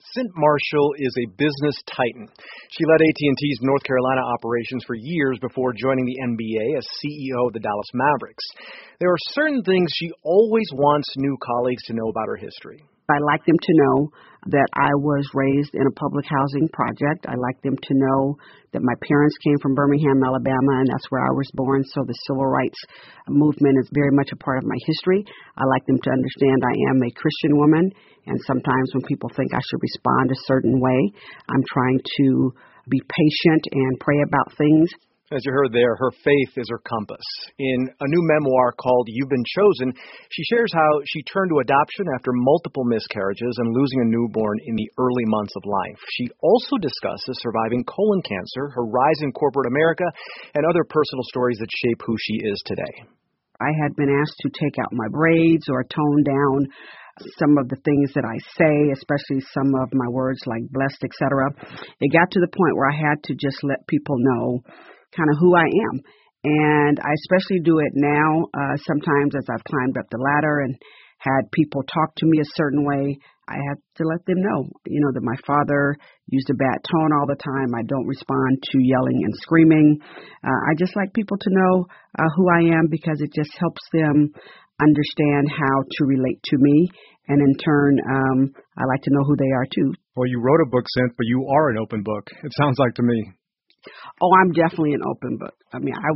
Cint Marshall is a business titan. She led AT&T's North Carolina operations for years before joining the NBA as CEO of the Dallas Mavericks. There are certain things she always wants new colleagues to know about her history. I like them to know that I was raised in a public housing project. I like them to know that my parents came from Birmingham, Alabama, and that's where I was born. So the civil rights movement is very much a part of my history. I like them to understand I am a Christian woman, and sometimes when people think I should respond a certain way, I'm trying to be patient and pray about things. As you heard there, her faith is her compass. In a new memoir called You've Been Chosen, she shares how she turned to adoption after multiple miscarriages and losing a newborn in the early months of life. She also discusses surviving colon cancer, her rise in corporate America, and other personal stories that shape who she is today. I had been asked to take out my braids or tone down some of the things that I say, especially some of my words like blessed, etc. It got to the point where I had to just let people know kind of who I am. And I especially do it now, sometimes as I've climbed up the ladder and had people talk to me a certain way, I have to let them know, that my father used a bad tone all the time. I don't respond to yelling and screaming. I just like people to know who I am because it just helps them understand how to relate to me. And in turn, I like to know who they are too. Well, you wrote a book, Cint, but you are an open book. It sounds like to me. Oh, I'm definitely an open book. I mean, I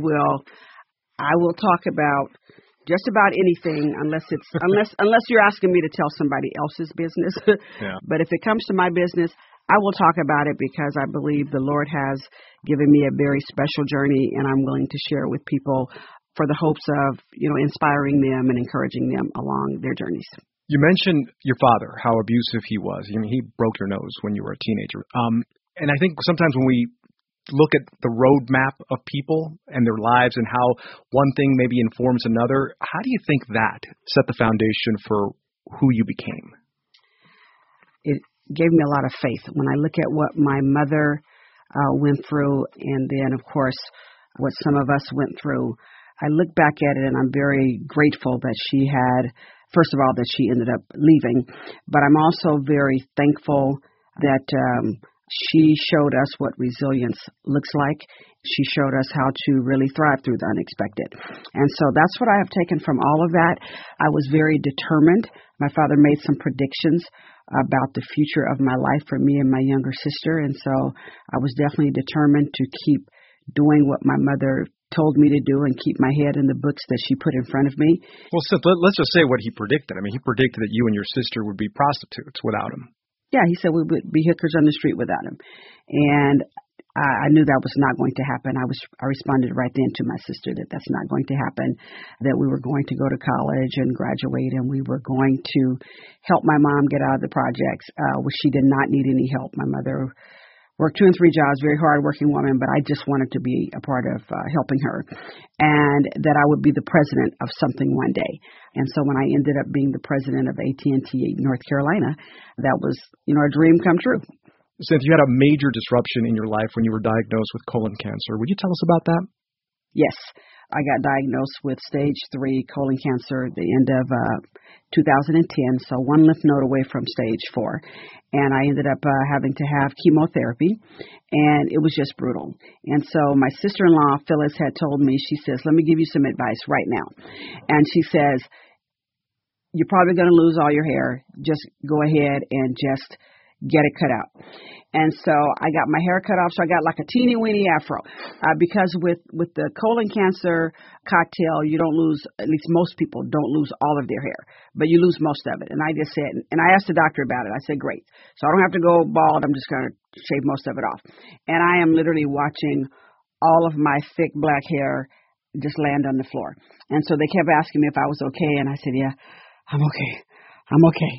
will talk about just about anything unless you're asking me to tell somebody else's business. Yeah. But if it comes to my business, I will talk about it because I believe the Lord has given me a very special journey, and I'm willing to share it with people for the hopes of, inspiring them and encouraging them along their journeys. You mentioned your father, how abusive he was. I mean, he broke your nose when you were a teenager. And I think sometimes when we look at the roadmap of people and their lives and how one thing maybe informs another, how do you think that set the foundation for who you became? It gave me a lot of faith. When I look at what my mother went through and then, of course, what some of us went through, I look back at it and I'm very grateful that she had, first of all, that she ended up leaving. But I'm also very thankful that she showed us what resilience looks like. She showed us how to really thrive through the unexpected. And so that's what I have taken from all of that. I was very determined. My father made some predictions about the future of my life for me and my younger sister. And so I was definitely determined to keep doing what my mother told me to do and keep my head in the books that she put in front of me. Well, Cint, let's just say what he predicted. I mean, he predicted that you and your sister would be prostitutes without him. Yeah, he said we would be hookers on the street without him. And I knew that was not going to happen. I responded right then to my sister that that's not going to happen, that we were going to go to college and graduate, and we were going to help my mom get out of the projects, which she did not need any help. My mother worked 2 and 3 jobs, very hard-working woman, but I just wanted to be a part of helping her, and that I would be the president of something one day. And so when I ended up being the president of AT&T North Carolina, that was, a dream come true. Cint, you had a major disruption in your life when you were diagnosed with colon cancer. Would you tell us about that? Yes. I got diagnosed with stage 3 colon cancer at the end of 2010, so one lymph node away from stage 4. And I ended up having to have chemotherapy, and it was just brutal. And so my sister-in-law, Phyllis, had told me, she says, let me give you some advice right now. And she says, you're probably going to lose all your hair. Just go ahead and just get it cut out. And so I got my hair cut off, so I got like a teeny-weeny afro. Because with the colon cancer cocktail, you don't lose, at least most people don't lose all of their hair, but you lose most of it. And I just said, and I asked the doctor about it. I said, great. So I don't have to go bald. I'm just going to shave most of it off. And I am literally watching all of my thick black hair just land on the floor. And so they kept asking me if I was okay, and I said, yeah, I'm okay. I'm okay.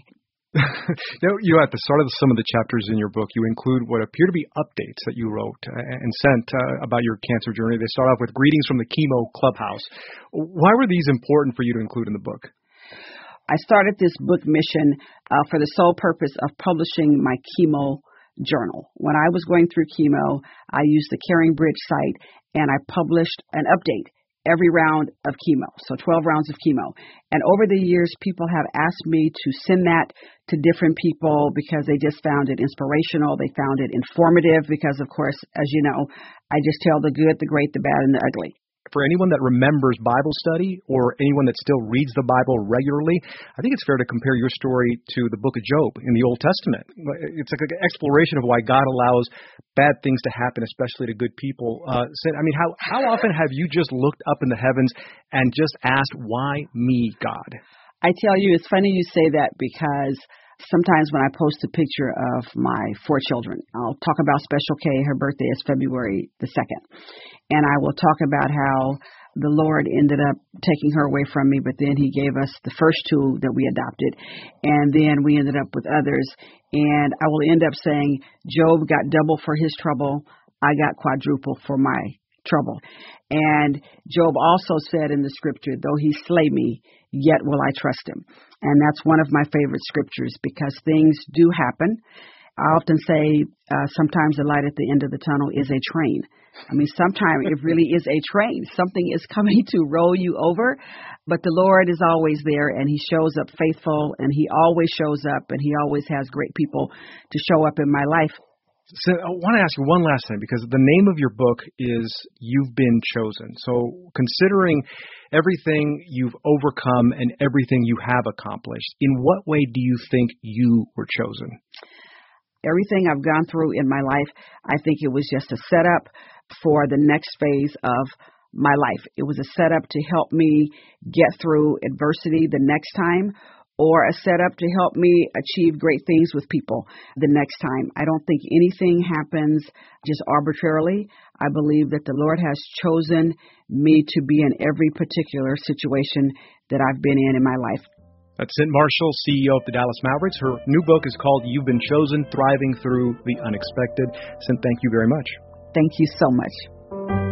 At the start of some of the chapters in your book, you include what appear to be updates that you wrote and sent about your cancer journey. They start off with greetings from the chemo clubhouse. Why were these important for you to include in the book? I started this book mission for the sole purpose of publishing my chemo journal. When I was going through chemo, I used the Caring Bridge site, and I published an update every round of chemo, so 12 rounds of chemo. And over the years, people have asked me to send that to different people because they just found it inspirational. They found it informative because, of course, as you know, I just tell the good, the great, the bad, and the ugly. For anyone that remembers Bible study or anyone that still reads the Bible regularly, I think it's fair to compare your story to the book of Job in the Old Testament. It's like an exploration of why God allows bad things to happen, especially to good people. How often have you just looked up in the heavens and just asked, why me, God? I tell you, it's funny you say that because sometimes when I post a picture of my 4 children, I'll talk about Special K. Her birthday is February the 2nd. And I will talk about how the Lord ended up taking her away from me, but then he gave us the first 2 that we adopted. And then we ended up with others. And I will end up saying, Job got double for his trouble. I got quadruple for my trouble. And Job also said in the scripture, though he slay me, yet will I trust him. And that's one of my favorite scriptures because things do happen. I often say sometimes the light at the end of the tunnel is a train. I mean, sometimes it really is a train. Something is coming to roll you over, but the Lord is always there, and he shows up faithful, and he always shows up, and he always has great people to show up in my life. So I want to ask you one last thing, because the name of your book is You've Been Chosen. So considering everything you've overcome and everything you have accomplished, in what way do you think you were chosen? Everything I've gone through in my life, I think it was just a setup for the next phase of my life. It was a setup to help me get through adversity the next time, or a setup to help me achieve great things with people the next time. I don't think anything happens just arbitrarily. I believe that the Lord has chosen me to be in every particular situation that I've been in my life. That's Cint Marshall, CEO of the Dallas Mavericks. Her new book is called You've Been Chosen, Thriving Through the Unexpected. Cint, thank you very much. Thank you so much.